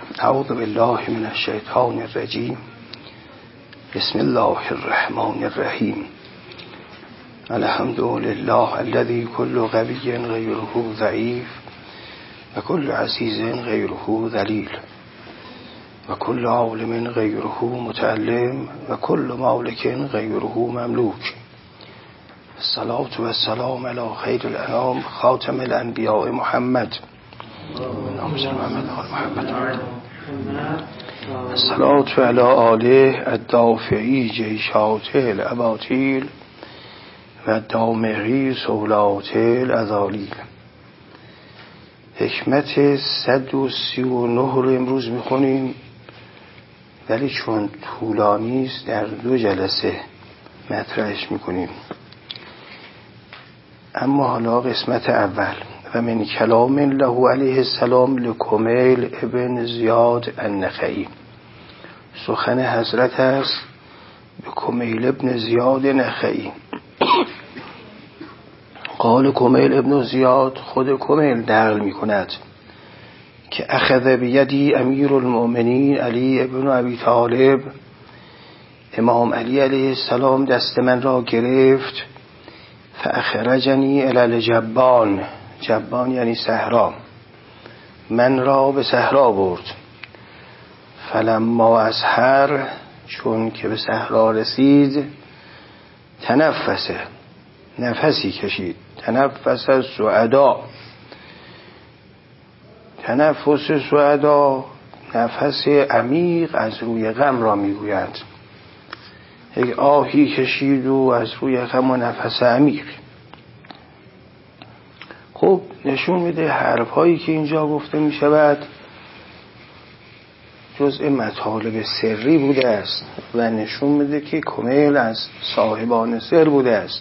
اعوذ بالله من الشیطان الرجیم. بسم الله الرحمن الرحیم. الحمد لله الذي كل قوی غیره ضعیف و كل عزیز غیره ذلیل و كل عالم غیره متعلم و كل مالک غیره مملوک. الصلاة و السلام علی خیر الانام خاتم الانبیاء محمد الصلاة علی آله الدافعی جیشات الاباطیل و دامغی سولات الازالیل. حکمت 139 رو امروز میخونیم، ولی چون طولانی است در 2 جلسه مطرحش میکنیم. اما حالا قسمت اول. و من کلام له علیه السلام لکمیل ابن زیاد النخعی. سخن حضرت است به کمیل ابن زیاد نخعی. قال کمیل ابن زیاد، خود کمیل نقل می کند که اخذ بیدی امیر المؤمنین علی ابن ابی طالب، امام علی علیه السلام دست من را گرفت، فاخرجنی الی الجبان، جبان یعنی صحرا، من را به صحرا برد. فلما اسحر، چون که به صحرا رسید، تنفسه، نفسی کشید. تنفس سعدا، تنفس سعدا نفس عمیق از روی غم را میگویند. یک آهی کشید و از روی غم و نفس عمیق. خب نشون میده حرف هایی که اینجا گفته می شود جزء مطالب سری بوده است و نشون میده که کمیل از صاحبان سر بوده است.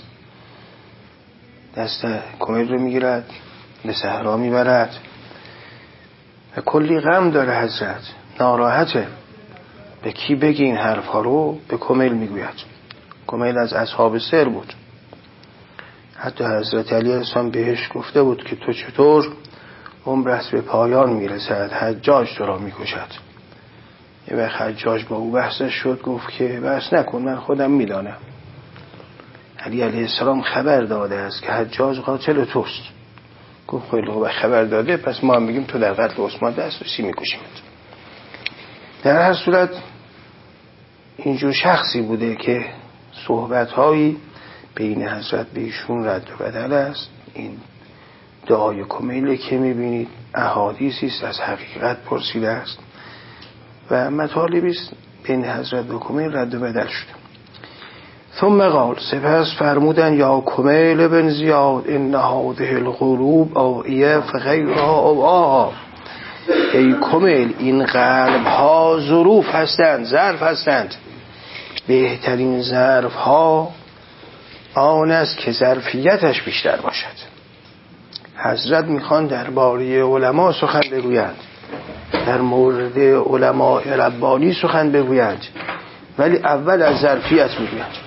دست کمیل رو میگیرد، به صحرا میبرد و کلی غم داره حضرت، ناراحته. به کی بگی این حرف ها رو؟ به کمیل میگوید. کمیل از اصحاب سر بود. حتی حضرت علی السلام بهش گفته بود که تو چطور عمرت به پایان میرسد، حجاج تو را میکشد. یه وقت حجاج با او بحثش شد، گفت که بحث نکن، من خودم میدانم. علی علیه السلام خبر داده است که حجاج قاتل توست. گفت خیلی خوب، خبر داده، پس ما هم میگیم تو در قتل عثمان دسترسی میکشیمت. در هر صورت اینجور شخصی بوده که صحبت‌هایی بین حضرت به ایشون رد و بدل است. این دعای کمیل که میبینید احادیثی است از حقیقت پرسیده است و مطالبی است بین حضرت و کمیل رد و بدل شده. ثم قال، سپس فرمودن یا کمیل بن زیاد ان هذه القلوب آیه فغیرها آواها. ای کمیل، این قلب ها ظروف هستند، ظرف هستند. بهترین ظرف ها آن است که ظرفیتش بیشتر باشد. حضرت میخوان درباره علما سخن بگویند، در مورد علماء ربانی سخن بگویند، ولی اول از ظرفیت میگویند.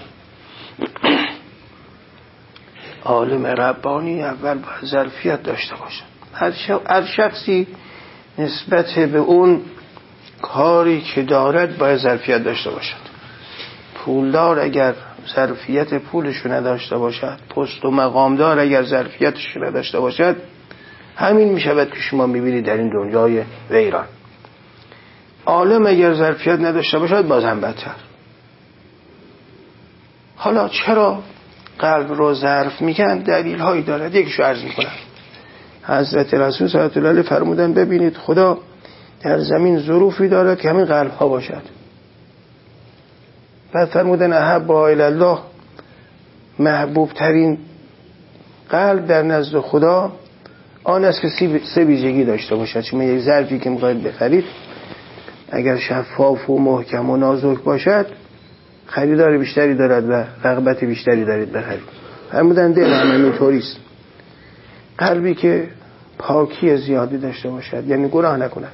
عالم ربانی اول باید ظرفیت داشته باشد. هر شخصی نسبت به اون کاری که دارد باید ظرفیت داشته باشد. پولدار اگر ظرفیت پولش نداشته باشد، پست و مقامدار اگر ظرفیتش نداشته باشد، همین میشود که شما میبینید در این دنیای ویران. عالم اگر ظرفیت نداشته باشد باز هم بدتر. حالا چرا قلب رو ظرف میگن؟ دلیل هایی دارد. یکیشو عرض میکنم. حضرت رسول صلی الله علیه و آله فرمودن ببینید خدا در زمین ظروفی دارد که همین قلب ها باشد. بعد فرمودن احب الی الله، محبوب ترین قلب در نزد خدا آن است که 3 ویژگی داشته باشد. شما یک ظرفی که میخواید بخرید اگر شفاف و محکم و نازک باشد، خریدار بیشتری دارد و رغبت بیشتری دارید بخرید. فرمودن دل هم اینطوری است. قلبی که پاکی زیادی داشته باشد، یعنی گناه نکند،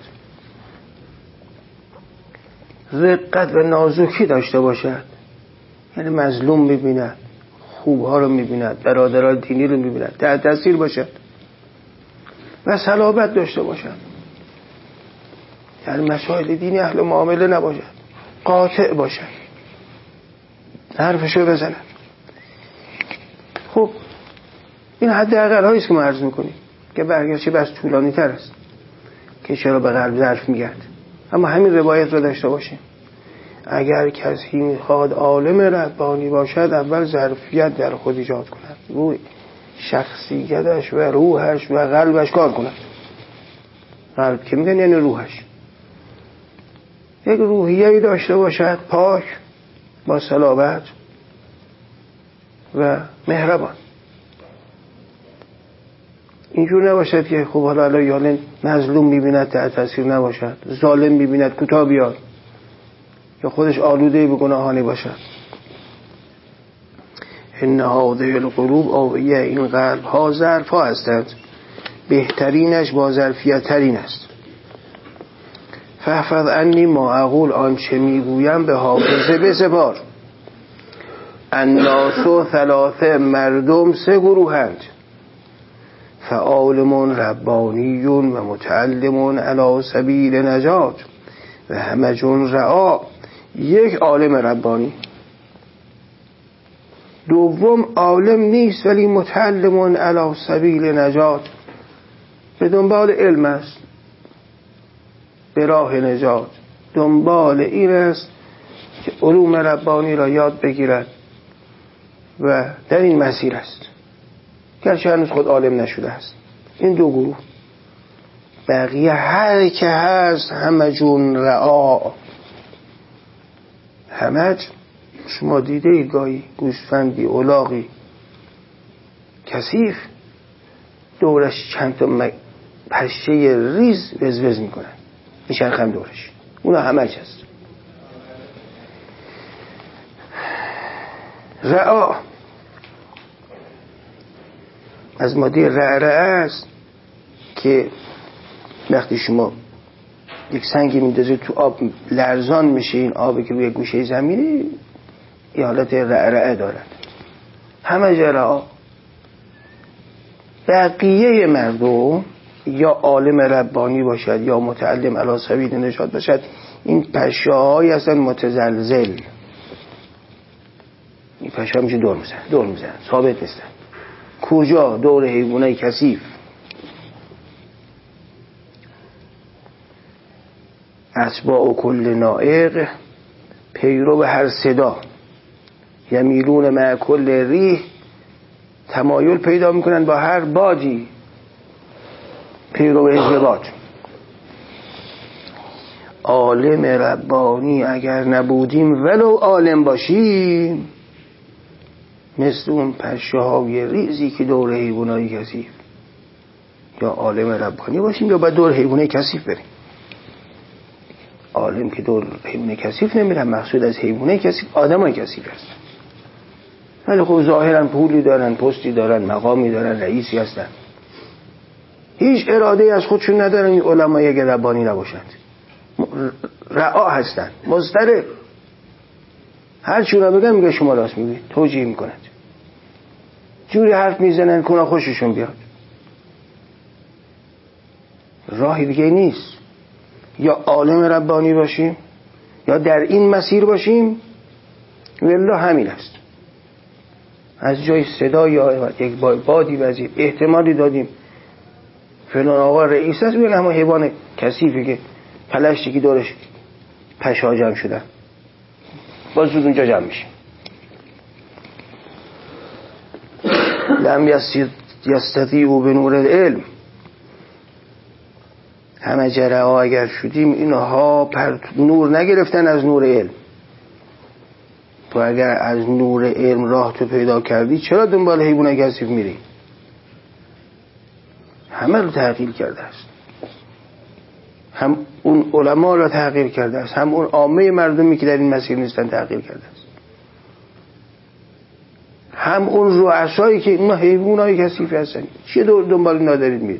رقت و نازکی داشته باشد، یعنی مظلوم میبیند، خوبها رو میبیند، برادران دینی رو میبیند، تحت تاثیر باشد و صلابت داشته باشد. در مسائل دینی اهل معامله نباشد، قاطع باشد، حرفشو بزند. خب این حداقل هایی است که ما عرض میکنیم که برگرچه بس طولانی تر است که چرا به قلب ظرف میگرد، اما همین روایت رو داشته باشیم. اگر کسی میخواد عالم ربانی باشد اول ظرفیت در خود ایجاد کند، روی شخصیتش و روحش و قلبش کار کند. قلب که میگن یعنی روحش یک روحیه‌ای داشته باشد، پاک، با صلابت و مهربان. اینجور نباشد که خب حالا یالن مظلوم میبیند تحت تاثیر نباشد، ظالم میبیند کوتاه بیاد، یا خودش آلوده به گناهانی باشد. ان هذه القلوب آویه، این قلب ها ظرف ها هستند، بهترینش با ظرفیت ترین است. فاحفظ عنی ما اقول، آنچه میگویم به حافظه بسپار. الناس ثلاثه، مردم سه گروهند، فعالم ربانی و متعلم علی سبیل نجات و همج رعا. یک عالم ربانی، دوم عالم نیست ولی متعلم علی سبیل نجات، به دنبال علم است، به راه نجات، دنبال این است که علوم ربانی را یاد بگیرد و در این مسیر است، گرچه هنوز خود عالم نشده است. این دو گروه. بقیه هر که هست همجون رعا. همج شما دیده اید گاهی گوسفندی الاغی کثیف دورش چند تا پشه ریز وزوز میکنن، میچرخن دورش، اونا همج هست. رعا از ماده رعرعه است که وقتی شما یک سنگی میندازید تو آب لرزان میشه، این آبی که روی گوشه زمینی یه حالت رعرعه دارد. همه رعا. بقیه مردم یا عالم ربانی باشد یا متعلم علی سبیل نجات باشد، این پشه‌های هستن متزلزل. این پشه‌ها میشه دور میزنن ثابت نیستن. کجا؟ دور حیوانای کثیف. اتباع کل نائق، پیرو به هر صدا، یمیلون مع کل ریح، تمایل پیدا میکنن با هر بادی، پیرو به حزب باد. عالم ربانی اگر نبودیم ولو عالم باشیم، مثل اون پشه های ریزی که دور حیوانای کثیف. یا عالم ربانی باشیم یا باید دور حیوانای کثیف بریم. عالم که دور حیوانای کثیف نمیرن، مقصود از حیوانای کثیف آدمای کثیف هست. ولی خب ظاهرا پولی دارن، پستی دارن، مقامی دارن، رئیسی هستن، هیچ اراده از خودشون ندارن. این علمای اگر ربانی نباشند رعا هستن، مضطرب. هر چی رو بگن میگه شما راست میگید، توجیه میکنند، جوری حرف میزنن که اونا خوششون بیاد. راهی دیگه نیست. یا عالم ربانی باشیم یا در این مسیر باشیم، والله همین است. از جای صدا یا یک بادی وزیر احتمالی دادیم فلان آقا رئیس است، بگن همه حیوان کثیفی که پلشتی که دورش پشا جمع شدن، باز زود اونجا جمع میشه. لم یستطیعوا بنور العلم، همه جرعا اگر شدیم اینها نور نگرفتن از نور علم. تو اگر از نور علم راه تو پیدا کردی، چرا دنبال حیوان کثیف میری؟ همه رو تغییر کرده است. هم اون علما رو تغییر کرده است، هم اون عامه مردمی که در این مسیر نیستن تغییر کرده است، هم اون رؤسایی که اینا حیوانای کثیف هستن. چه دنبال اینا دارید میرید؟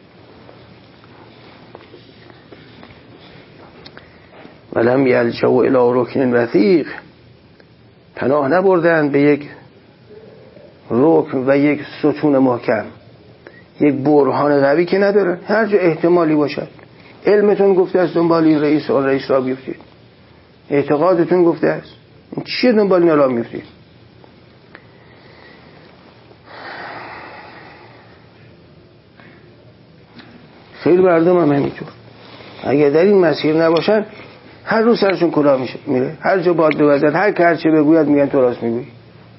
ولم یلجؤ الی رکن وثیق، پناه نبردن به یک رکن و یک ستون محکم، یک برهان قوی که ندارن، هر جا احتمالی باشد علمتون گفته است دنبال این رئیس اون رئیس را بیفتید، اعتقادتون گفته است، این چیه دنبال اینا را میفتید؟ خیلی مردم هم همینطور، اگه در این مسیر نباشن هر روز سرشون کلاه میره، هر جا باد بوزد، هر که هر چه بگوید میگن تو راست میگویی.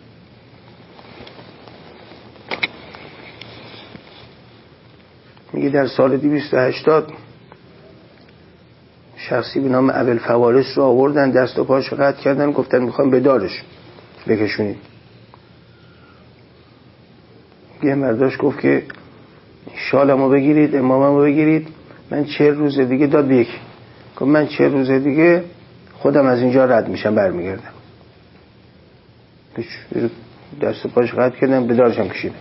میگه در سال 280 شخصی به نام ابوالفوارس رو آوردن، دست و پاش قطع کردن، گفتن میخوام به دارش بکشونید. یه مرداش گفت که شالمو بگیرید، اماممو بگیرید، من 40 روز دیگه داد به یکی، گفت من 40 روز دیگه خودم از اینجا رد میشم برمیگردم. دست و پاش قطع کردن، به دارشم کشیدن.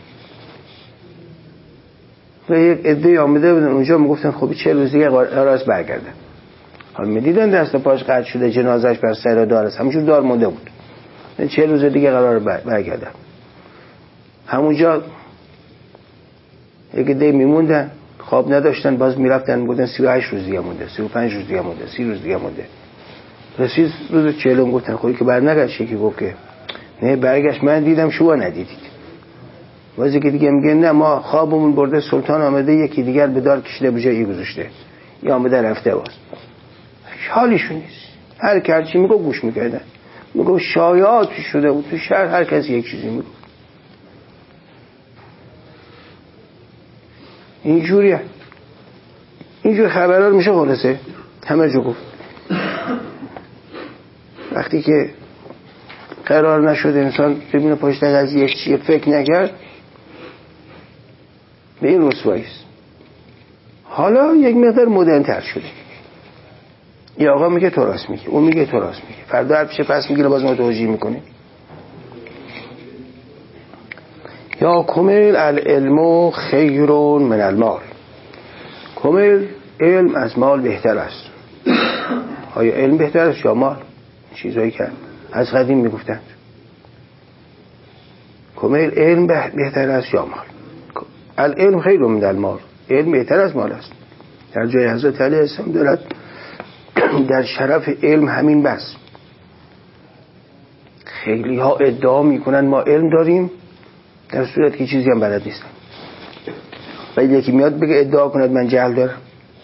و یک عده آمده بودن اونجا میگفتن خب 40 روز دیگه قرار است برگردن. حالا میدیدن دست و پاش قطع شده، جنازش بر سر دار است، همونجور دار مونده بود، 40 روز دیگه قرار برگردن. همونجا یک عده میموندن، خواب نداشتن، باز میرفتن میگفتن 38 روز دیگه مونده، 35 روز دیگه مونده، 30 روز دیگه مونده. رسید روز 40 گفتن خودی که برنگشت. یکی گفت که نه برگشت، من دیدم شما ندیدید. واسه که دیگه میگن نه ما خوابمون برده، سلطان آمده یکی دیگر به دار کشیده به جای گذاشته، یا آمده رفته. باز حالیشون نیست، هر کی هر چی میگه گوش میکردن. میگه شایعات شده بود تو شهر، هر کسی یک چیزی میگه. اینجوریه، اینجور خبرها میشه خلاصه همه جو گفت. وقتی که قرار نشد انسان ببینه پشت قضیه چیه، فکر نکرد، به این رسواییست. حالا یک مقدار مدرن تر شده، یه آقا میگه تو راست میگه، اون میگه تو راست میگه، فردا هر پیشه پس میگیره باز ما توجیه میکنه. یا کمیل العلم خیر من المال، کمیل علم از مال بهتر است. آیا علم بهتر است یا مال؟ چیزایی که از قدیم میگفتند. کمیل علم بهتر است یا مال؟ العلم خیر من المال، علم بهتر از مال است. در جای حضرت علی السلام دارد در شرف علم همین بس. خیلی ها ادعا میکنن ما علم داریم، در صورت که چیزی هم بلد نیستن. و یکی میاد بگه ادعا کند من جهل دارم،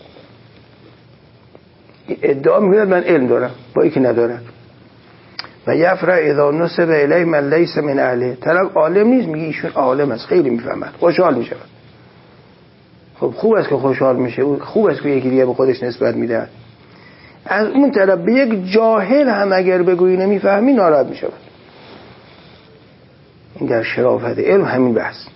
ادعا میکند من علم دارم با یکی ندارم. و یفرح اذا نسب الیه من لیس من اهله، طرف عالم نیست میگه ایشون عالم است، خیلی میفهمد، خوشحال میشه. خب خوب است که خوشحال میشه، خوب است که یکی دیگه به خودش نسبت میده. از اون طرف به یک جاهل هم اگر بگویی نمیفهمی ناراحت میشه. این در شرافت علم همین بحث.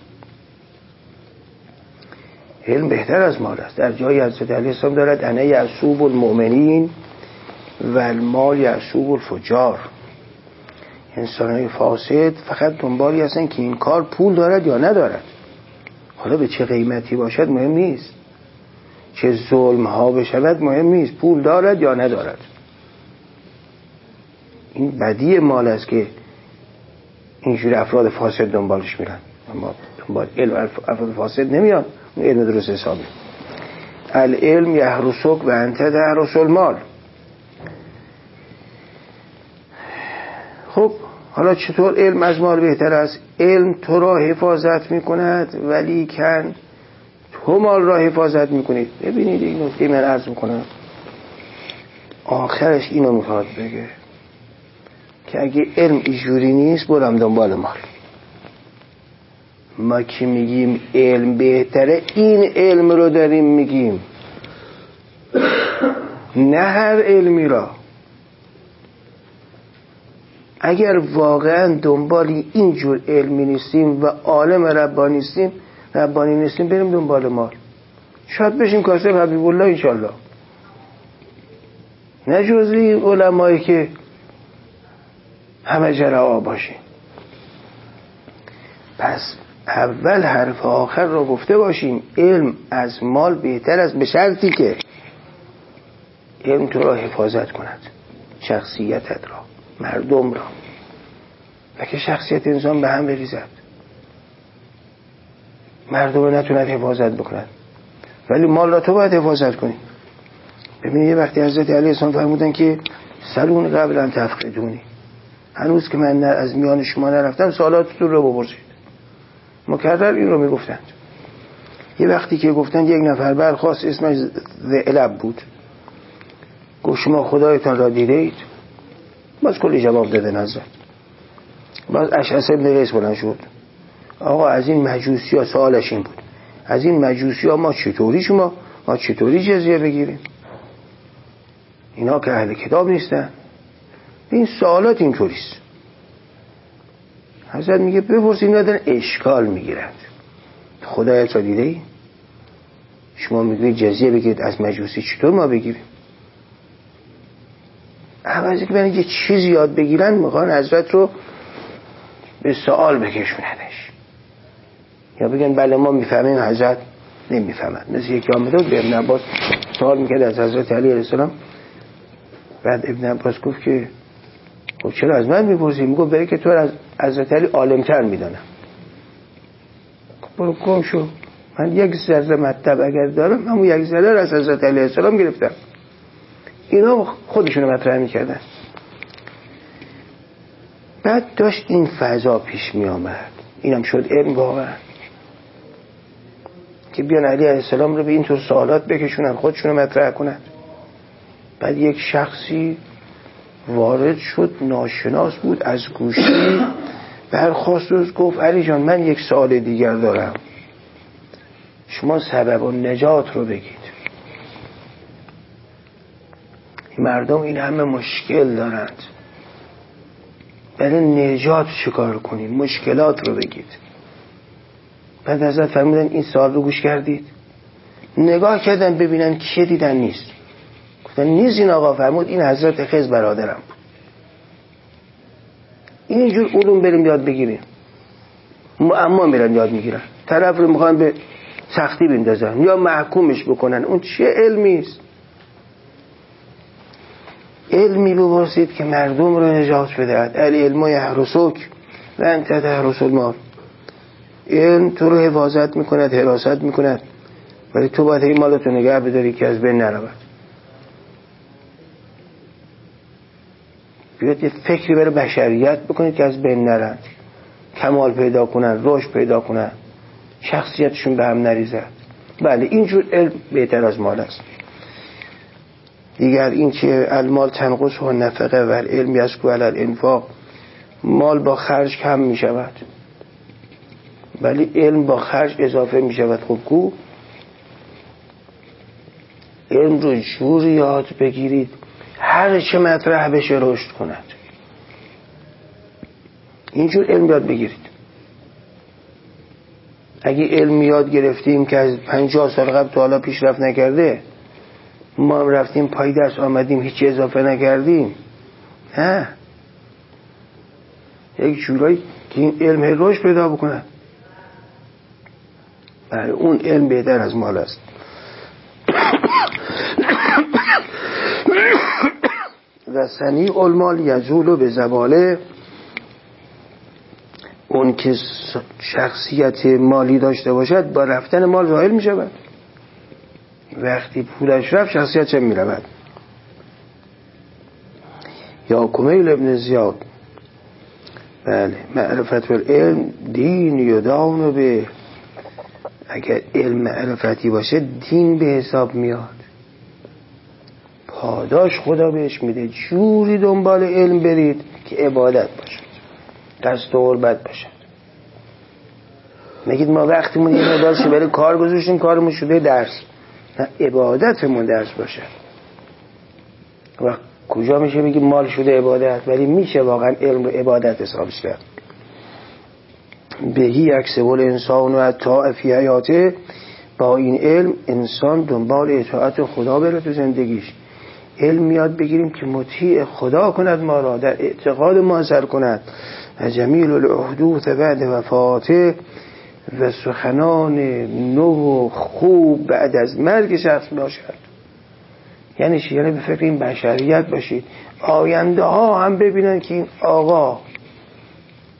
علم بهتر از مال است. در جای حضرت علی السلام دارد انا یعصوب المؤمنین و المال یعصوب الفجار. انسانهای فاسد فقط دنبالی هستن که این کار پول دارد یا ندارد. حالا به چه قیمتی باشد مهم نیست، چه ظلم ها بشود مهم نیست، پول دارد یا ندارد. این بدی مال است که اینجور افراد فاسد دنبالش میرن. اما دنبال علم افراد فاسد نمیان، اون علم درست حسابی. العلم یحرسک و انت تحرس المال. خب حالا چطور علم از مال بهتر است؟ علم تو را حفاظت میکند ولی کن تو مال را حفاظت میکنید. ببینید این نکته من عرض میکنم، آخرش اینو میخواد بگه که اگه علم اینجوری نیست برم دنبال مال. ما که میگیم علم بهتره، این علم رو داریم میگیم، نه هر علمی را. اگر واقعا دنبال اینجور علمی نیستیم و عالم ربانی نیستیم بریم دنبال مال، شاید بشیم کاسب حبیب الله انشالله، نه جزئی علمایی که همه جرعا باشیم. پس اول حرف آخر رو گفته باشیم، علم از مال بهتر است، به شرطی که علم تو را حفاظت کند، شخصیتت را، مردم را، و که شخصیت انسان به هم بریزد، مردم نتوند حفاظت بکند، ولی مال را تو باید حفاظت کنی. ببینید یه وقتی حضرت علی السلام فرمودن که سلون قبل ان تفقدونی، هنوز که من از میان شما نرفتم سوالاتتون رو بپرسید. مکرر این رو میگفتند. یه وقتی که گفتن یک نفر برخاست اسمش ذئلب بود، گفت شما خدایتان را دیده اید؟ باز کلی جواب دادن حضرت. باز اشعث ابن قیس بلند شد، آقا از این مجوسی ها، سوالش این بود، از این مجوسی ها ما چطوری جزیه بگیریم؟ اینا که اهل کتاب نیستن. این سوالات اینطوریست. حضرت میگه بپرسید، ندارن اشکال میگیرند. خدایت را دیده ای؟ شما میگوید جزیه بگیرید، از مجوسی چطور ما بگیریم؟ عوضی که برای یه چیز یاد بگیرن میخوان حضرت رو به سوال بکشوندنش، یا بگن بله ما میفهمیم، حضرت نمیفهمن. مثل یکی آمده بود به ابن عباس سوال میکرد از حضرت علی علیه السلام، بعد ابن عباس گفت که خب چرا از من میپرسی؟ میگفت برای که تو از حضرت علی عالمتر میدانم. برو گم شو، من یک ذره مطلب اگر دارم همون یک ذره رو از حضرت علیه السلام گرفتم. اینا خودشونو مطرح میکردن. بعد داشت این فضا پیش می آمد، اینم شد علم واقعا، که بیان علی علیه السلام رو به اینطور سوالات بکشونن، خودشونو مطرح کنن. بعد یک شخصی وارد شد، ناشناس بود، از گوشی برخاست و گفت علی جان من یک سوال دیگر دارم، شما سبب النجات رو بگید. مردم این همه مشکل دارند، برای نجات چیکار کنیم؟ مشکلات رو بگید. بعد حضرت فرمودن این سوال رو گوش کردید؟ نگاه کردن ببینن کیه، دیدن نیست. گفتن نیست این آقا. فرمود این حضرت خضر برادرم بود. اینجور علوم بریم یاد بگیریم. اما میرن یاد میگیرن، طرف رو میخوان به سختی بندازن یا محکومش بکنن. اون چه علمی است؟ علمی بپرسید که مردم رو نجات بدهد. العلم یحرسک و انت تحرس المال. علم تو رو حفاظت میکند، حراست میکند، ولی تو باید این مالتو نگه بداری که از بین نرود. بیاد یه فکری برای بشریت بکنید که از بین نرند، کمال پیدا کنن، رشد پیدا کنن، شخصیتشون به هم نریزد. بله اینجور علم بهتر از مال است. دیگر این که المال تنقص و نفقه و علم یسکو علی الانفاق، مال با خرج کم می شود ولی علم با خرج اضافه می شود. خب کو علم رو جور یاد بگیرید هر چه مطرح بشه رشد کند. اینجور علم یاد بگیرید. اگه علم یاد گرفتیم که از 50 سال قبل تا حالا پیشرفت نکرده، ما هم رفتیم پای درس آمدیم هیچ اضافه نکردیم، نه، یک جورایی که این علم رشد پیدا بکنه. بله اون علم بهتر از مال است. و صنیع المال یزول به زواله، اون که شخصیت مالی داشته باشد با رفتن مال زائل می شود. وقتی پولش رفت شخصیت چه می رود؟ یا کمیل ابن زیاد، بله معرفت و علم دین یدان به، اگر علم معرفتی باشه دین به حساب میاد، پاداش خدا بهش میده. جوری دنبال علم برید که عبادت باشد، قصد و قربت باشد. نگید ما وقتیمون یه مدارش برای کار گذاشتیم کارمون شده درس، نه، عبادتمون درس باشد. و کجا میشه بگیم مال شده عبادت؟ ولی میشه واقعا علم رو عبادت حسابش کرد. بهی یکسب الانسان و طاع فی حیاته، با این علم انسان دنبال اطاعت خدا بره تو زندگیش. علم یاد بگیریم که مطیع خدا کند ما را، در اعتقاد ما اثر کند. و جمیل الحدوث بعد وفاته، و سخنان نو و خوب بعد از مرگ شخص باشد. یعنی چی؟ یعنی به فکر این بشریت باشید، آینده ها هم ببینن که این آقا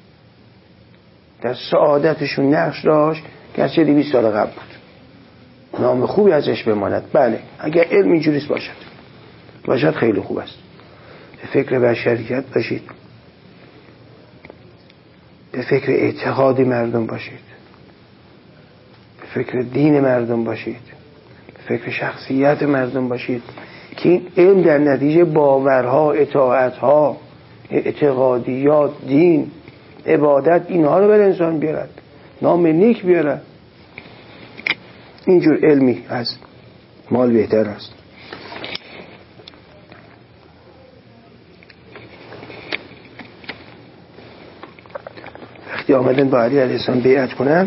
در سعادتشون نقش داشت، گرچه 200 سال قبل بود. نام خوبی ازش بماند. بله اگر علم اینجوریست باشد خیلی خوب است. به فکر بشریت باشید، به فکر اعتقاد مردم باشید، به فکر دین مردم باشید، به فکر شخصیت مردم باشید که این علم در نتیجه باورها، اطاعتها، اعتقادیات، دین، عبادت، اینها رو بر انسان بیارد، نام نیک بیارد. اینجور علمی از مال بهتر است. وقتی آمدن با علی علیه السلام بیعت کنن،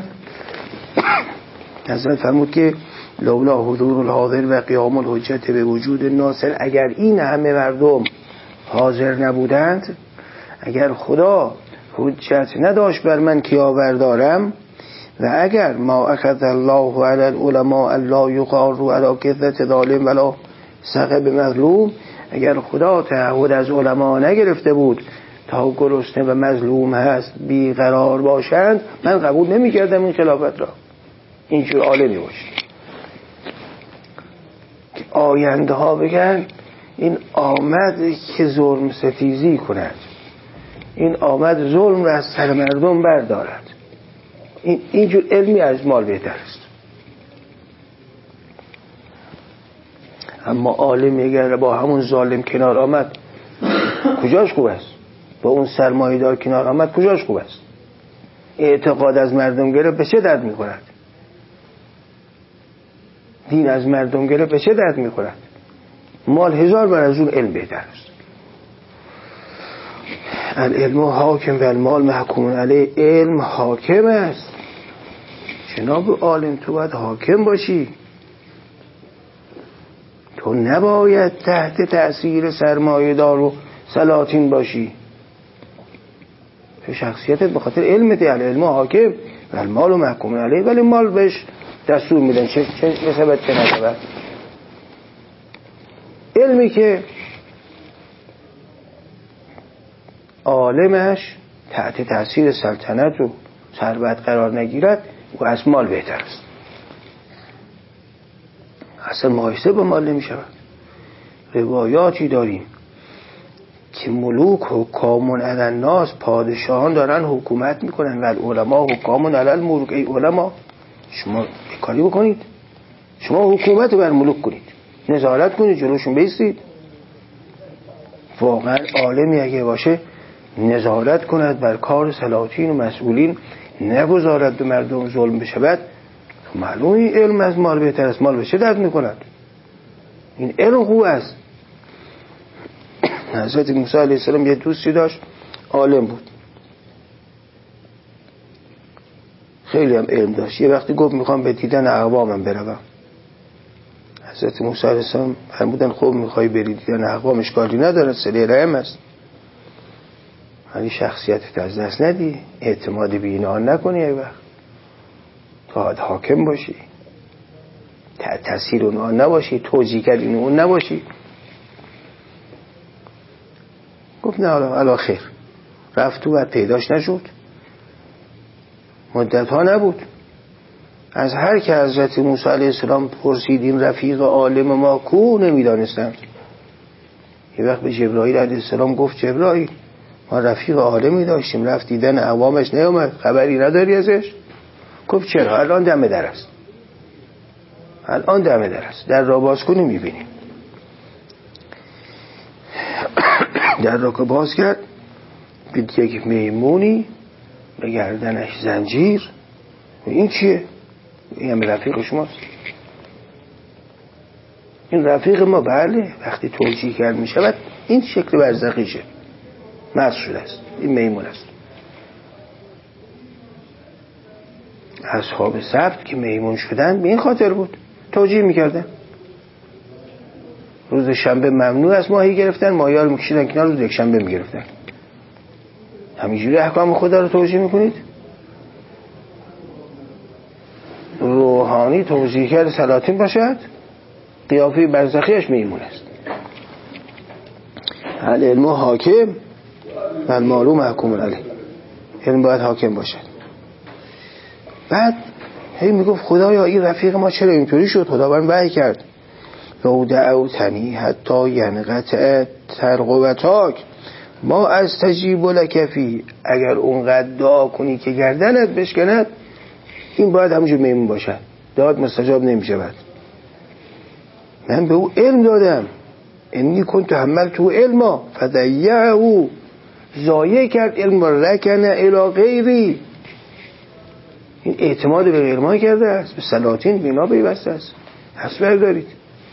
حضرت فرمود که لولا حضور الحاضر و قیام الحجت به وجود ناصر، اگر این همه مردم حاضر نبودند، اگر خدا حجت نداشت بر من که آوردارم، و اگر ما اخذ الله علی العلماء الله یقاروا علی کثرت ظالم ولا سقب مظلوم، اگر خدا تعهد از علما نگرفته بود تا گرسنه و مظلوم هست بیقرار باشند، من قبول نمی کردم این خلافت را. اینجور عالمی باشید که آینده ها بگن این آمد که ظلم ستیزی کند، این آمد ظلم را از سر مردم بردارد. اینجور علمی از مال بهتر است. اما عالم اگر با همون ظالم کنار آمد کجاش خوب است؟ با اون سرمایه‌دار کنار آمد کجاش خوب است؟ اعتقاد از مردم گرفت به چه درد می‌خورد؟ دین از مردم گرفت به چه درد می‌خورد؟ مال هزار بر از اون علم بهتر است. العلم حاکم و المال محکوم علیه. علم حاکم است. جناب عالم تو باید حاکم باشی، تو نباید تحت تأثیر سرمایه‌دار و سلاطین باشی. تو شخصیتت به خاطر علمت، العلم حاکم و المال محکوم علیه، ولی مال بهش دستور میدن چه نسبت چه نسبت. علمی که عالمش تحت تأثیر سلطنت و ثروت قرار نگیرد و از مال بهتر است. اصلا مقایسه با مال نمی شود. روایاتی داریم که ملوک حکامون علی الناس، پادشاهان دارن حکومت میکنن و العلماء حکامون علی الملوک. ای علما شما کاری بکنید، شما حکومت بر ملوک کنید، نظارت کنید، جلوشون بیستید. واقعا عالمی اگه باشه نظارت کند بر کار سلاطین و مسئولین، نگذارد به مردم ظلم بشود، معلومه این علم از مال بهتر است. مال به چه درد میکند؟ این علم خوب است. حضرت موسی علیه السلام یه دوستی داشت عالم بود، خیلی هم علم داشت. یه وقتی گفت میخوام به دیدن اقوامم بروم. حضرت موسی علیه السلام فرمودن خب میخوای بری دیدن اقوام اشکالی نداره، صله رحم است، ولی شخصیتت از دست ندی، اعتماد به اینا نکنی. ای وقت باید حاکم باشی، تأثیر اونها نباشی، توجیهگر اون نباشی. گفت نه علا خیر. رفت تو و پیداش نشد، مدت ها نبود. از هر که حضرت موسی علیه السلام پرسیدیم رفیق عالم ما کو، نمیدانستند. یه وقت به جبرائیل علیه السلام گفت جبرائیل ما رفیق عالمی داشتیم، رفت دیدن اقوامش نیامد، خبری نداری ازش؟ گفت چرا؟ الان دم در است، الان دم در است، در را باز کنی میبینیم. در را که باز کرد دید یک میمونی به گردنش زنجیر. این چیه؟ این هم رفیق شماست. این رفیق ما. بله وقتی توجیه کرد می شود این شکل برزخیشه، مست شده است، این میمون است. اصحاب سبت که میمون شدن به این خاطر بود، توجیه میکردن. روز شنبه ممنوع است ماهی گرفتن، ماهی ها رو میکشیدن کنار، روز یک شنبه میگرفتن. همینجوری احکام خدا رو توجیه میکنید؟ روحانی توجیه کرد سلاطین باشد، قیافه برزخیش میمون است. العلم حاکم و المال محکوم علیه. علم باید حاکم باشد. بعد هی میگفت خدایا این رفیق ما چرا اینطوری شد؟ خداوند وحی کرد لو دعوتنی حتی ینقطع ترقبتاک ما استجیب لک فی، اگر اونقدر دعا کنی که گردنت بشکند این باید همونجور میمون باشد، دعات مستجاب نمیشود. من به او علم دادم، انی کنت حملته علما فضیعه، ضایع کرد علم را، رکنه الی غیری، این اعتماد به غیر ما کرده است، به سلاطین بینا پیوسته است. حس بردارید.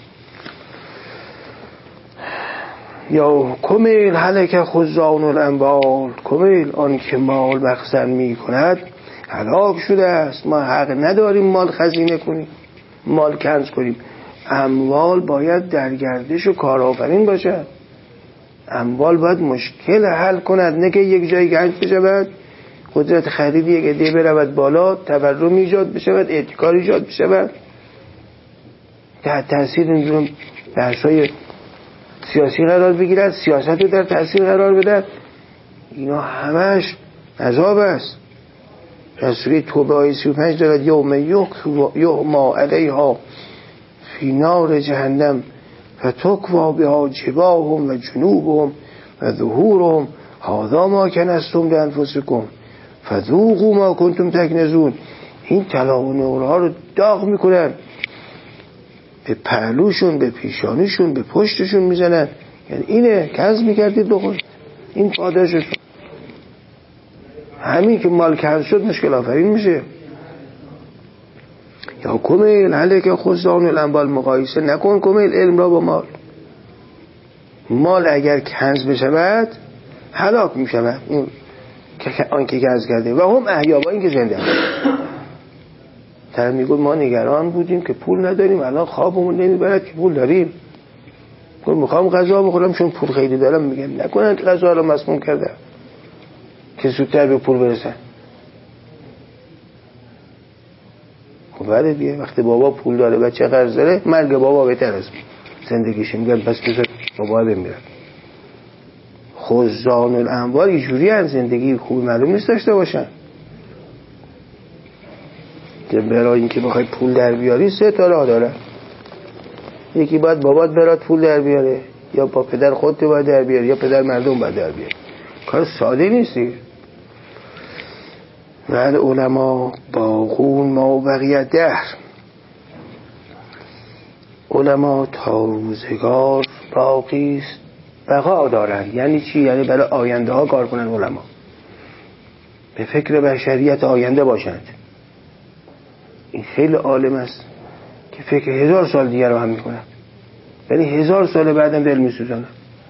یا کمیل هلک خزان الاموال، کمیل آن که مال مخزن می کند هلاک شده است. ما حق نداریم مال خزینه کنیم، مال کنز کنیم. اموال باید در گردش و کارآفرین باشد. اموال باید مشکل حل کند، نه که یک جایی گنج بشود، قدرت خرید یک عده برود بالا، تورم ایجاد بشود، احتکار ایجاد بشود، در تاثیر اینجور بحث‌های سیاسی قرار بگیرد، سیاست رو در تاثیر قرار بدن. اینا همش عذاب است. در سوره توبه آیه 35 دارد یوم یحما علیها فی نار جهنم فتکوی بها جباههم و جنوبهم و ظهورهم هذا ما کنزتم لانفسکم فذوقوا ما کنتم تکنزون. این طلا و نقره ها رو داغ میکنن، به پهلوشون، به پیشانیشون، به پشتشون میزنن. یعنی اینه کنز میکردید بخورید، این پاداششون. همین که مال کنز شد مشکل آفرین میشه. یا کمیل هلک خزان الاموال، مقایسه نکن کمیل علم را با مال. مال اگر کنز بشود هلاک میشود اون آن که کنز کرده، و هم احیا، با این که زنده است. طرف میگه ما نگران بودیم که پول نداریم، الان خوابمون نمیبرد که پول داریم. میخوام غذا بخورم چون پول خیلی دارم. میگم نکنن که غذا رو مسموم کردن که زودتر به پول برسن. خب بعد دیگه وقتی بابا پول داره بچه قرض داره، مرگ بابا بهتر از زندگیش. میگن بس بذار بابا بمیره. خزان الاموال اینجوری ان، زندگی خوبی معلوم نیست داشته باشن. که برای اینکه بخوای پول در بیاری 3 تا راه داره. یکی باید بابات برات پول در بیاره، یا با پدر خودت باید در بیاری، یا پدر مردم باید در بیاره. کار ساده نیستی. و علما باقون ما بقیت دهر، علما تا روزگار باقی است، بقا دارند. یعنی چی؟ یعنی برای آینده ها کار کنن. علما به فکر بشریت آینده باشند. این خیلی عالم است که فکر 1000 سال دیگر رو هم میکنن، یعنی 1000 سال بعدم دل میسوزنن.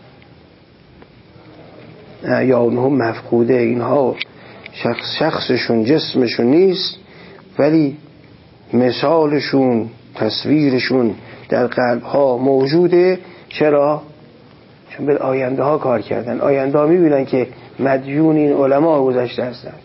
اعیانهم مفقوده، اینها شخصشون جسمشون نیست، ولی مثالشون، تصویرشون در قلبها موجوده. چرا؟ چون به آینده ها کار کردن. آینده ها میبینن که مدیون این علما گذشته هستند.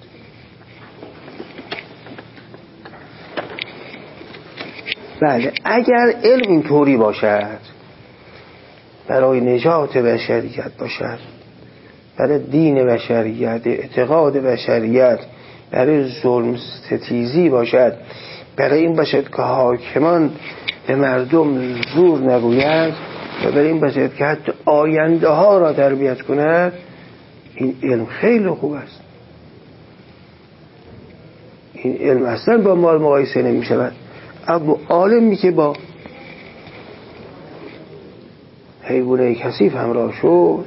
بله، اگر علم اینطوری باشد، برای نجات بشریت باشد، برای دین بشریت، اعتقاد بشریت، برای ظلم ستیزی باشد، برای این باشد که حاکمان به مردم زور نگوید، و برای این باشد که حتی آینده ها را تربیت کند، این علم خیلی خوب است. این علم اصلا با مال مقایسه نمی شود. اما عالمی که با حیوانه کثیف همراه شد،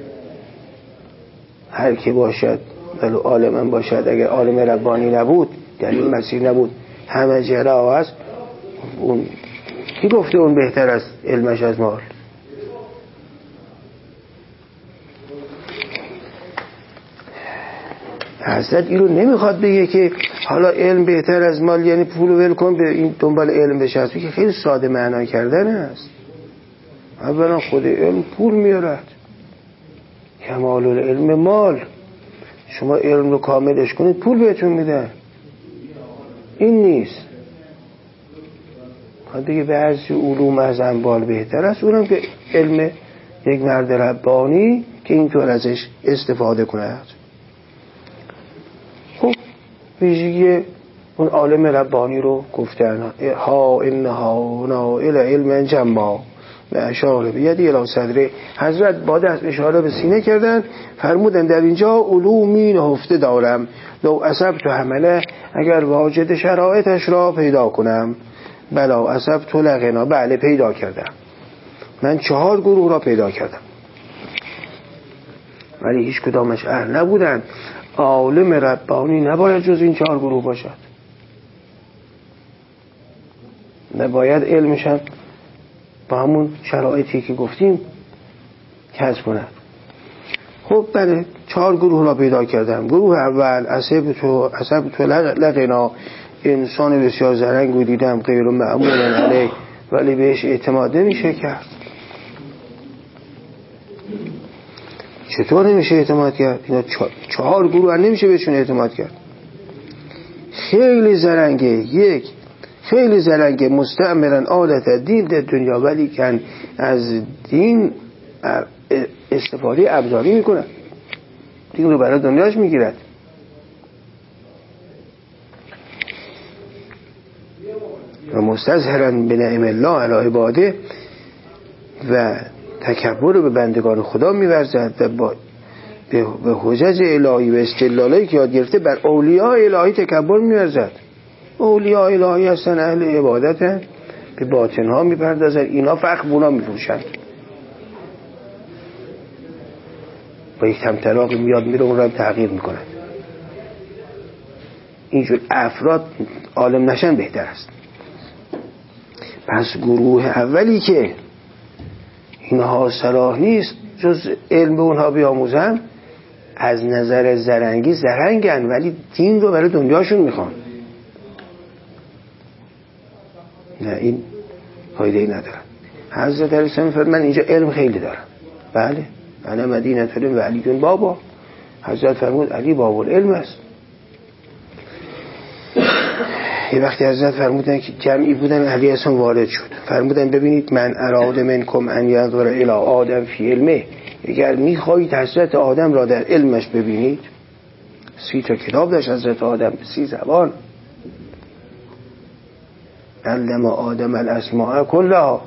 هر کی باشد ولو عالم باشد، اگر عالم ربانی نبود، در این مسیر نبود، همه جرا است، اون کی گفته اون بهتر است علمش از مال؟ حضرت این رو نمیخواد بگه که حالا علم بهتر از مال یعنی پول ول کن به این دنبال علم بشه. که خیلی ساده معنی کردن است. اولا خود علم پول میارد، کمال العلم مال. شما علم رو کاملش کنید پول بهتون میدن. این نیست. خواهد بگه بعضی علوم از اموال بهتر است، اونم که علم یک مرد ربانی که اینطور ازش استفاده کند. خب ویژگی اون عالم ربانی رو گفتن ها انها نائل علم جما و اشاره بیدی الی صدره. حضرت با دست اشاره به سینه کردن، فرمودن در اینجا علومی نهفته دارم، لو اصبت حمله، اگر واجد شرایطش را پیدا کنم، بلا اصبت لغنا، بله پیدا کردم، من 4 گروه را پیدا کردم، ولی هیچ کدامش اهل نبودن. عالم ربانی نباید جز این 4 گروه باشد، نباید علمشم با همون شرایطی که گفتیم کسب کند. خب بله 4 گروه را پیدا کردم. گروه اول اصبت لغنا، انسان بسیار زرنگ دیدم، غیر معمول علیه، ولی بهش اعتماد نمیشه کرد. چطور نمیشه اعتماد کرد؟ اینا 4 گروه نمیشه بهشون اعتماد کرد. خیلی زرنگه، یک خیلی زرنگه، مستعمرن عادت دین در دنیا، ولی کن از دین استفاده ابزاری میکنه، دین رو برای دنیاش میگیرد. و مستظهرن به نعم الله علی عباده، و تکبر رو به بندگان خدا می‌ورزد و به حجج الهی و استدلالایی که یاد گرفته بر اولیاء الهی تکبر می‌ورزد. اولیاء الهی هستن، اهل عبادتن، به باطنها می‌پردازن، اینا فخر بونا می‌فروشن. با یک طمطراقی میاد میره اون رو تغییر میکنه. اینجور افراد عالم نشن بهتر است. پس گروه اولی که اینها صلاح نیست جز علم به اونها بیاموزن، از نظر زرنگی زرنگن ولی دین رو برای دنیاشون میخوان. نه، این فایده ای ندارن. حضرت علیه السلام فرمود من اینجا علم خیلی دارم. بله، انا مدینه العلم و علی بابا. حضرت فرمود علی باب العلم است. یه وقتی حضرت فرمودن که جمعی بودن، علی اصلا وارد شد، فرمودن ببینید من اراد منکم ان ينظر الی آدم فی علمه، اگر میخواهید حضرت آدم را در علمش ببینید، 30 تا کتاب داشت حضرت آدم به 30 زبان، علم آدم الاسماء کلها،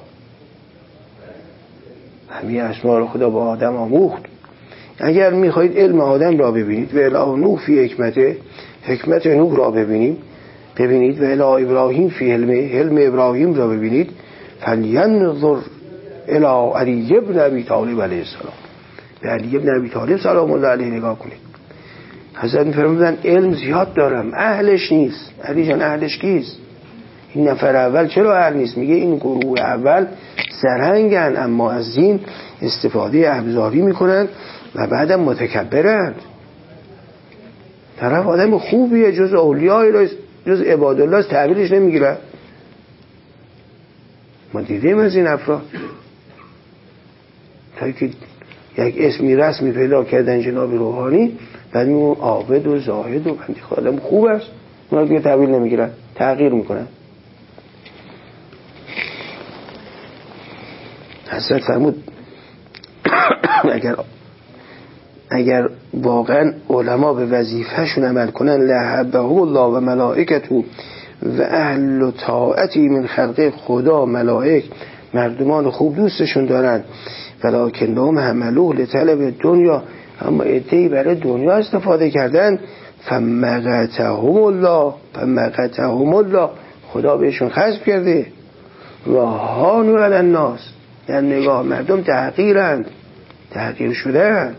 همه اسماء رو خدا با آدم آموخت. اگر میخواهید علم آدم را ببینید و الی نوح فی حکمته، حکمت نوح را ببینید و الی ابراهیم فی علم ابراهیم را ببینید، فلینظر الی علی ابن ابی طالب علیه السلام، به علی ابن ابی طالب سلام الله علیه نگاه کنید. حضرت میفرمودن علم زیاد دارم، اهلش نیست. علی جان اهلش کیست؟ این نفر اول چرا اهل نیست؟ میگه این گروه اول زرنگن اما از دین استفاده ابزاری میکنن و بعدم متکبرند. طرف آدم خوبیه، جز اولیاء، جز عبادالله، تعبیرش نمیگیره. ما دیدیم از این افراد تا که یک اسمی رسمی پیدا کردن جناب روحانی، بعد میگن عابد و زاهد و بندی آدم خوب است، اونا دیگه تعبیر نمیگیرن، تغییر میکنن. حضرت فرمود اگر واقعا علما به وظیفهشون عمل کنن، لحبهم الله و ملائکته و اهل طاعتی من خلقه، خدا، ملائک، مردمان خوب دوستشون دارن، ولکنهم حملوه لطلب دنیا، اما عده‌ای برای دنیا استفاده کردن، فمقتهم الله، خدا بهشون خسب کرده، و هانوا علی الناس، در نگاه مردم تحقیر شدند.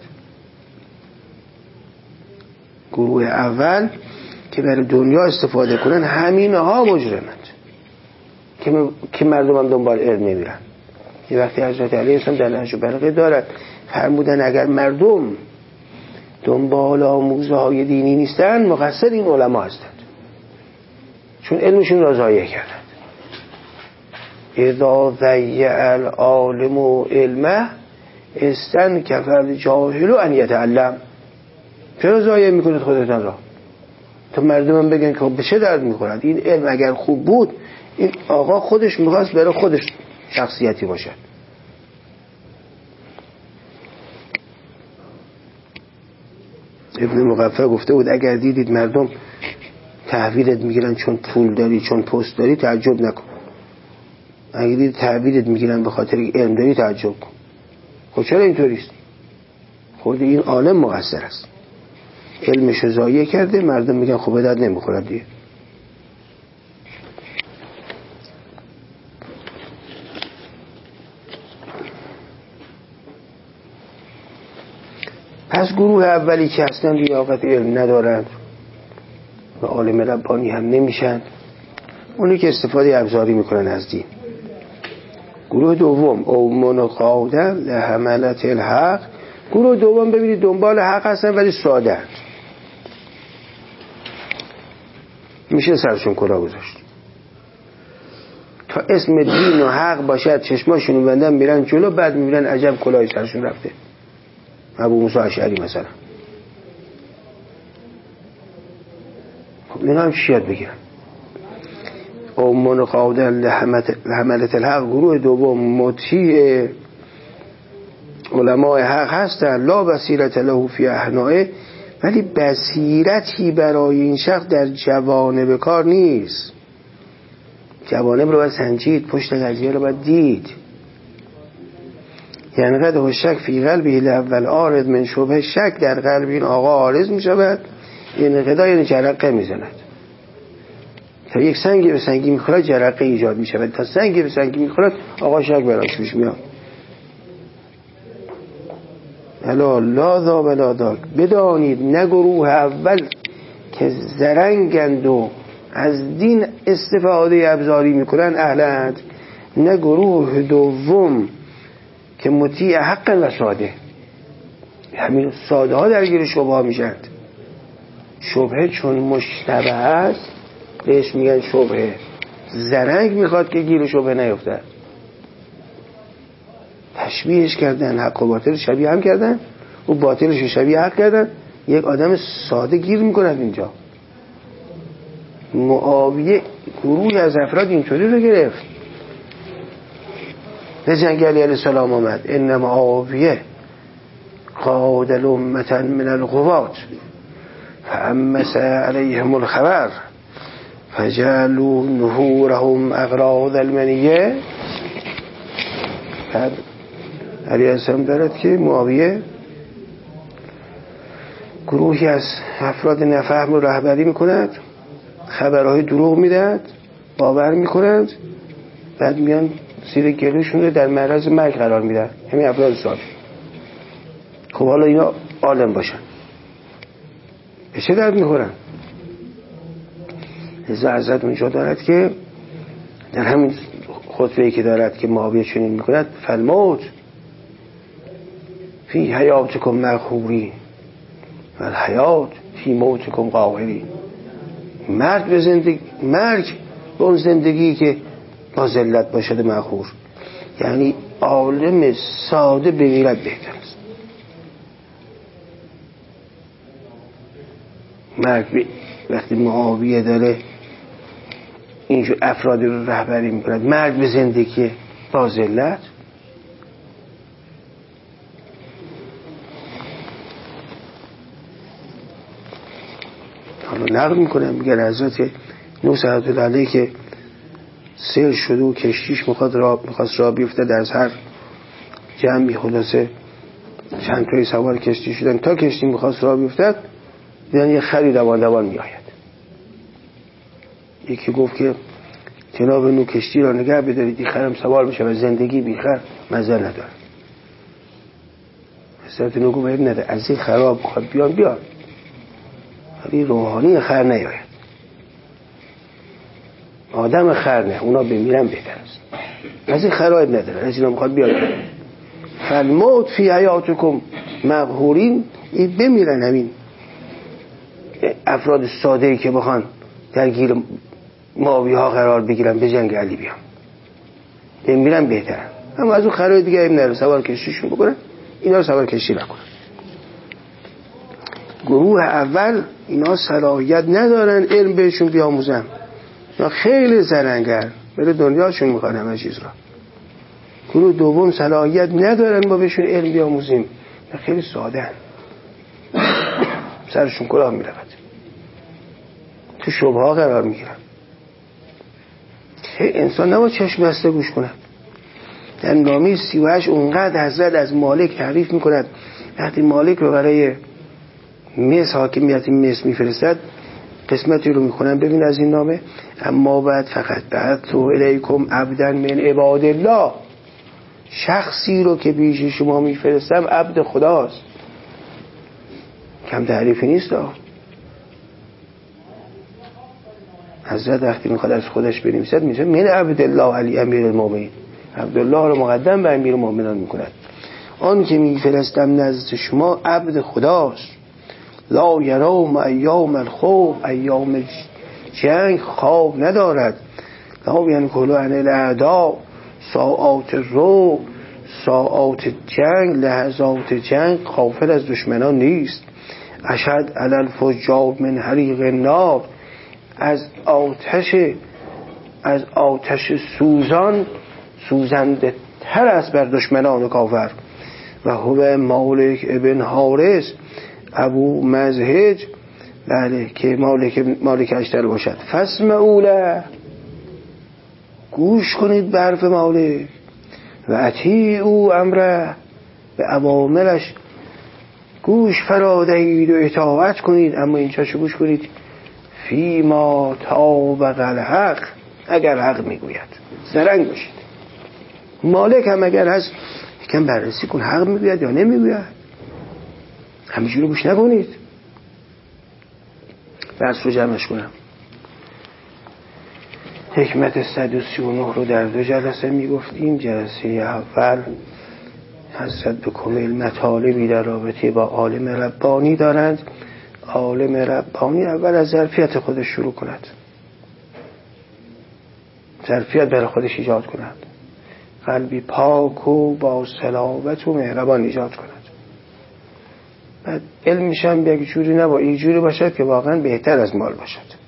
گروه اول که برای دنیا استفاده کنن، همین ها مجرمند که مردم هم دنبال علم نمیرن. یه وقتی حضرت علیه السلام در نهج البلاغه دارد فرمودن اگر مردم دنبال آموزه های دینی نیستن، مقصر این علما هستند، چون علمشون را ضایع کردند. اذا ضیع العالم علمه استنکف الجاهل ان یتعلم. چرا ضایع میکنید خودتان را؟ تا مردم بگن که به چه درد میخورد این علم؟ اگر خوب بود این آقا خودش میخواست برای خودش شخصیتی باشد. ابن مغفر گفته بود اگر دیدید مردم تحویلت میگیرن چون پول داری، چون پست داری، تعجب نکن. اگه دید تحویلت میگیرن به خاطر علم داری، تعجب کن. خب چرا اینطوریست؟ خود این عالم مقصر است، علمش ضایع کرده، مردم میگن خب به درد نمیخوره دیگه. پس گروه اولی که اصلا لیاقت علم ندارند و عالم ربانی هم نمیشن، اونی که استفاده ابزاری میکنن از دین. گروه دوم او منقادن لحملت الحق. گروه دوم ببینید دنبال حق هستن ولی ساده هست. میشه سرشون کلاه گذاشت تا اسم دین و حق باشد، چشماشونو بندن میرن جلو، بعد میبینن عجب کلاهی سرشون رفته. ابو موسی اشعری مثلا، خب اینا هم چی یاد بگیرن؟ او منقادن لحملت الحق. گروه دوم مطیع علماء حق هستن، لا بصیرت له فی احنائه، ولی بصیرتی برای این شخص در جوانب کار نیست. جوانب رو باید سنجید، پشت قضیه رو باید دید. یعنی قد شک فی قلبه الاول عارض من شبه، شک در قلب این آقا عارض می شود. یعنی قدا یعنی جرقه می زند. تا یک سنگی به سنگی می خورد جرقه ایجاد می شود، تا سنگی به سنگی می خورد آقا شک براش پیش میاد. الا لا ذا ولا ذاک. بدانید نه گروه اول که زرنگند و از دین استفاده ابزاری میکنن اهلند، نه گروه دوم که مطیع حق و ساده. همین ساده ها درگیر شبهه میشند. شبهه چون مشتبه است بهش میگن شبهه. زرنگ میخواد که گیر شبهه نیفتد. تشبیهش کردن، حق و باطل شبیه هم کردن، و باطلش شبیه حق کردن. یک آدم ساده گیر میکند اینجا. معاویه گروهی از افراد اینطوری رو گرفت. به جنگ علیه السلام آمد، ان معاویه قاد الامة من القوات فامس علیهم الخبر فجعلوا نحورهم اغراض المنیه. علیه السلام دارد که معاویه گروهی از افراد نفهم رو رهبری میکند، خبرهای دروغ میدهد، باور میکنند، بعد میان زیر گلوشون رو در معرض مرگ قرار میدن. همین افراد ساده. خب حالا اینا عالم باشن به چه درد میخورن؟ حضرت اونجا دارد که در همین خطبه‌ای که دارد که معاویه چنین میکند، فالموت فی حیاتکم مقهورین و الحیات فی موتکم قاهرین. مرگ به اون زندگی که با ذلت باشد مقهور. یعنی عالم ساده بمیرد بهتر است. مرگ وقتی معاویه داره اینجور افرادی رو رهبری میکند، مرگ به زندگی با ذلت. حالا نقل میکنم میگن حضرت نوح علیه که سیل شده و کشتیش میخواست راه بیفته، در هر جمعی خلاصه چند تایی سوار کشتی شدن، تا کشتی میخواست راه بیفته دیدن یه خری دوان میآید. یکی گفت که جناب نوح کشتی را نگه بدارید، این خرم سوار بشه و زندگی بی خر مزه نداره. حضرت نوح گفت باید نده، از این خراب بخواد بیان ولی روحانی خر نیاید. آدم خر نه، اونا بمیرن بهتر است. از این خرایط نداره، از اینا میخواد بیاد. فالموت فی حیاتکم مقهورین. این بمیرن همین افراد ساده‌ای که بخوان درگیر معاویه ها قرار بگیرن، به جنگ علی بیان، بمیرن بهترن. اما از اون خرایط دیگه این نره سوار کشتیشون بکنن، اینا رو سوار کشتی نکنن. گروه اول اینا صلاحیت ندارن علم بهشون بیاموزن، اینا خیلی زرنگن، بره دنیاشون میخوان همه چیز را. گروه دوم صلاحیت ندارن ما بهشون علم بیاموزیم، خیلی ساده هن. سرشون کلاه میرود، تو شبهه قرار میگیرن. انسان نباید چشم بسته گوش کنه. در نامه 38 اونقدر حضرت از مالک تعریف میکند. وقتی مالک رو برای مصر حاکمیت مصر میفرستد قسمتی رو میخونن ببین از این نامه. اما بعد فقط بعد تو الیکم عبدا من عباد الله، شخصی رو که پیش شما میفرستم عبد خداست. کم تعریفی نیست. حضرت وقتی میخواد از خودش بنویسد میشه من عبدالله علی امیر المؤمنین، عبدالله رو مقدم به امیر المؤمنین میکند. آن که میفرستم نزد شما عبد خداست. لا یرام ایام الخوف، ایام جنگ خواب ندارد. لا ینکلو عن الاعداء، ساعات رو ساعات جنگ لحظات جنگ غافل از دشمنان نیست. اشد علی الفجار من حریق النار، از آتش سوزان سوزنده تر است بر دشمنان کافر. و هو مالک ابن حارث ابو مزهج، بله که مالک اشتر باشد. فاسمعوا له، گوش کنید به حرف مالک. و اطیعوا امره، به اوامرش گوش فرادهید و اطاعت کنید. اما اینجا چه گوش کنید؟ فیما طابق الحق، اگر حق میگوید زرنگ باشید. مالک هم اگر هست یکم بررسی کن حق میگوید یا نمیگوید، همینجوری گوش نکنید. درس رو جمعش کنم. حکمت 139 رو در 2 جلسه میگفتیم. جلسه اول حضرت به کمیل مطالبی در رابطه با عالم ربانی دارند. عالم ربانی اول از ظرفیت خودش شروع کند، ظرفیت برای خودش ایجاد کند، قلبی پاک و با صلابت و مهربان ایجاد کند. بعد علمش هم یک جوری نباید یک جوری باشد که واقعا بهتر از مال باشد،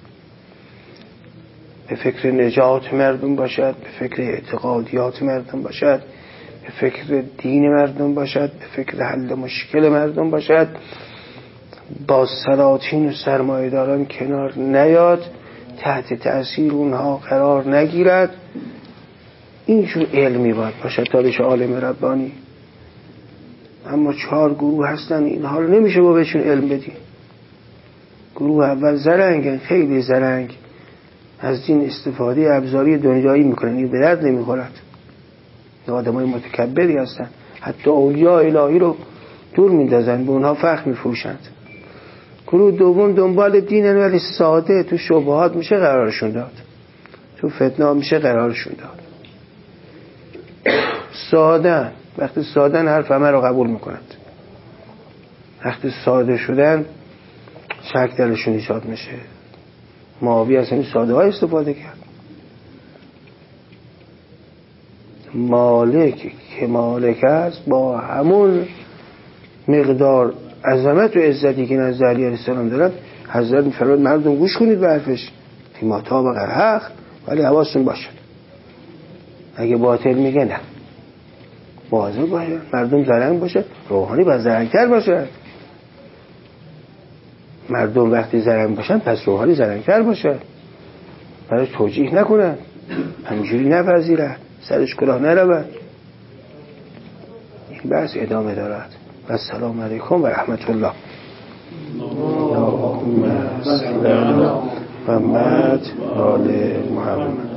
به فکر نجات مردم باشد، به فکر اعتقادیات مردم باشد، به فکر دین مردم باشد، به فکر حل مشکل مردم باشد، با سلاطین و سرمایه‌داران کنار نیاد، تحت تأثیر اونها قرار نگیرد. اینجور علمی باید باشد تا بشه عالم ربانی. اما 4 گروه هستن، اینها رو نمیشه با بهشون علم بدیم. گروه اول زرنگن، خیلی زرنگ، از دین استفاده ابزاری دنیایی میکنن، این به درد نمیخورد. آدمای متکبری هستن، حتی اولیاء الهی رو دور میندازن، به اونها فخر میفروشند. گروه دوم دنبال دینن ولی ساده، تو شبهات میشه قرارشون داد، تو فتنه میشه قرارشون داد. ساده، وقتی سادن حرف همه رو قبول میکنند، وقتی ساده شدن شک درشون ایجاد میشه. معاویه از این ساده های استفاده کرد. مالک که مالک است با همون مقدار عظمت و عزتی که نزد علی علیه السلام دارد، حضرت میفرماید مردم گوش کنید به حرفش، فیما طابق الحق، ولی حواستون باشه اگه باطل میگه نه، مواظب باشه. مردم زرنگ باشه، روحانی باید زرنگتر باشه. مردم وقتی زرنگ باشن پس روحانی زرنگتر باشه، برای توجیه نکنن، همینجوری نپذیرن، سرش کلاه نرود. این بحث ادامه دارد. و السلام علیکم و رحمت الله. اللهم صل علی محمد و آل محمد.